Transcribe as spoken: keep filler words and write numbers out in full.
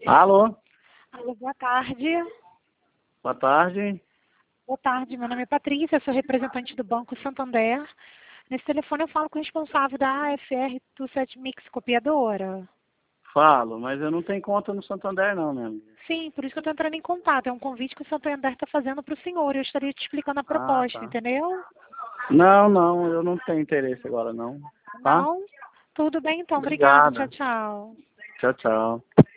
Alô? Alô, boa tarde. Boa tarde. Boa tarde, meu nome é Patrícia, sou representante do Banco Santander. Nesse telefone eu falo com o responsável da A F R vinte e sete Mix Copiadora. Falo, mas eu não tenho conta no Santander não, minha amiga. Sim, por isso que eu estou entrando em contato. É um convite que o Santander está fazendo para o senhor. Eu estaria te explicando a Ah, proposta, tá. entendeu? Não, não, eu não tenho interesse agora não. Tá? Não? Tudo bem então. Obrigada. Tchau, Obrigada. tchau. Tchau, tchau.